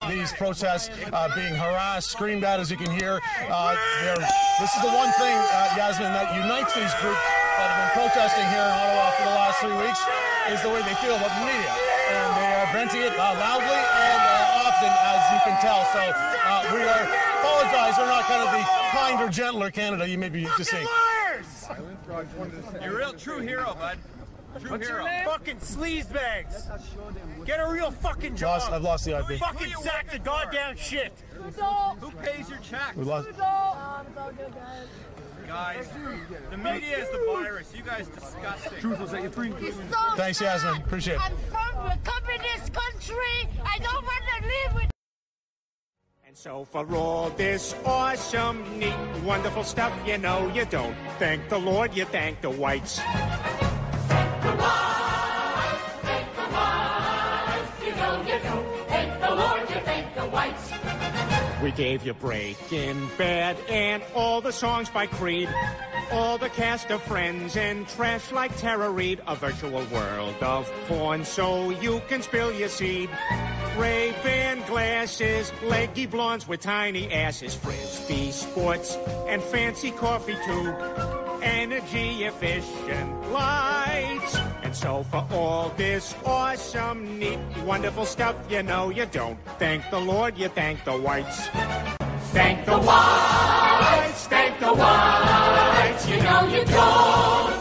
these protests being harassed, screamed at, as you can hear. This is the one thing, Yasmin, that unites these groups that have been protesting here in Ottawa for the last 3 weeks is the way they feel about the media. And they are venting it loudly and often, as you can tell. So we apologize. We're not kind of the kinder, gentler Canada you may be used to seeing. You're a real true hero, bud. True hero. Fucking sleazebags. Get a real fucking job. I've lost the IP. Fucking sack of goddamn shit. Who pays your check? We lost. Guys, the media is the virus. You guys disgusting. Truth will set you free. Thanks, Yasmin. Appreciate it. I'm from a communist country. I don't want to live with. And so for all this awesome, neat, wonderful stuff, you know you don't thank the Lord, you thank the whites. Thank the whites. You know you don't thank the Lord, you thank the whites. We gave you Breaking Bad and all the songs by Creed, all the cast of Friends and trash like Tara Reid, a virtual world of porn so you can spill your seed. Ray-Ban glasses, leggy blondes with tiny asses, Frisbee sports, and fancy coffee too. Energy efficient lights. And so for all this awesome, neat, wonderful stuff, you know you don't thank the Lord, you thank the whites. Thank the whites, thank the whites, you know you don't